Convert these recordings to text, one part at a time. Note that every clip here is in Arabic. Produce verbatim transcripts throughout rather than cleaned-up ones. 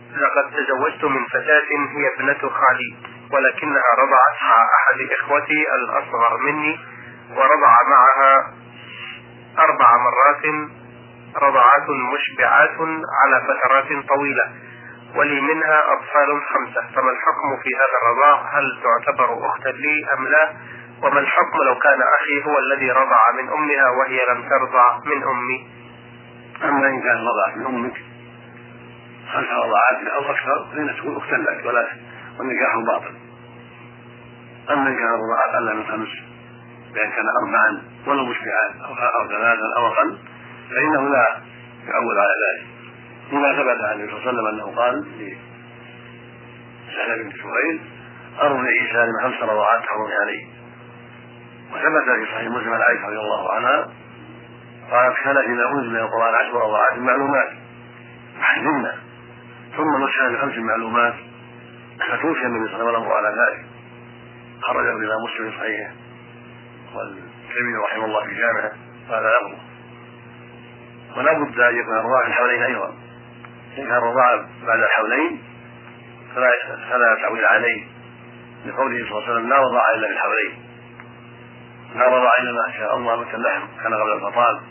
لقد تزوجت من فتاة هي ابنة خالي، ولكنها رضعت مع أحد إخوتي الأصغر مني، ورضع معها أربع مرات رضعات مشبعات على فترات طويلة، ولي منها أطفال خمسة، فما الحكم في هذا الرضاع؟ هل تعتبر أختا لي أم لا؟ وما الحكم لو كان أخي هو الذي رضع من أمها وهي لم ترضع من أمي؟ أما إن كان رضعت من أمك خمس رضعات أو أكثر فإنها تكون أختا لك ولا والنكاح باطل. أما إن كان رضعت أقل من خمس بأن كان أربعا ولو مشبعات أو ثلاثا أو أقل فإنه لا يعول على ذلك، لما ثبت عن النبي صلى الله عليه وسلم أنه قال لسهل بنت سهيل: أرضعي سالم خمس رضعات حرمي عليه. وثبت في صحيح مسلم عن عائشة رضي الله عنها قالت: كان إذا أنزل القرآن عشر رضعات معلومات فحزمنا ثم نسخ بخمس معلومات فتوفي النبي صلى الله عليه وسلم على ذلك. خرجه إلى مسلم صحيح والترمذي رحمه الله في جامعه قال له. ولا بد أن يكون الرضاع في الحولين أيضا، إن كان الرضاع بعد الحولين فلا فلا تعويل عليه، لقوله صلى الله عليه وسلم: لا رضاع إلا في الحولين، لا رضاع إلا ما شاء الله مثل اللحم كان قبل الفطام.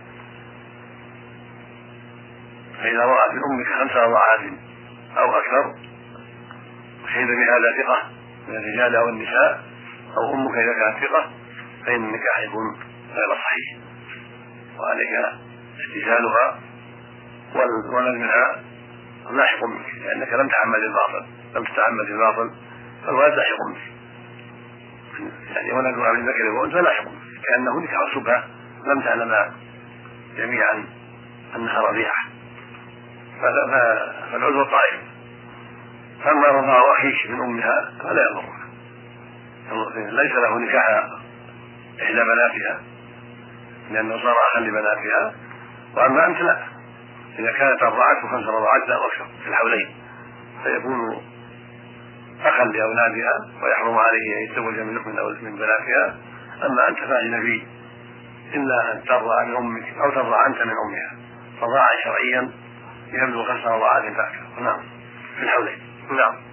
فإذا رأت من أمك خمس رضاعات أو أكثر وشهد بهذا ثقة من الرجال أو النساء أو أمك إذا كانت ثقة فإن النكاح يكون غير صحيح، وعليك استئذانها والولد منها لاحق منك، لأنك لم تعمد الباطل لم تتعمد الباطل فالولد لاحق منك، يعني ولدها من ذكر وأنثى لاحق منك، كأنه نكاح شبهة لم تعلم جميعا أنها رضيعة، فالعذر طائف. فأما رضاع أخيك من أمها فلا يضرك، ليس له نكاح إحدى بناتها لأنه صار أخا لبناتها، وأما أنت لا، إذا كانت أرضعته خمس رضعات أو أكثر في الحولين فيكون أخا لأولادها ويحرم عليه أن يتزوج من بناتها. أما أنت فأجنبي إلا أن ترضع من أمك أو ترضع أنت من أمها، رضاعا شرعيا يبلغ خمس رضعات فأكثر. نعم، في الحولين. نعم.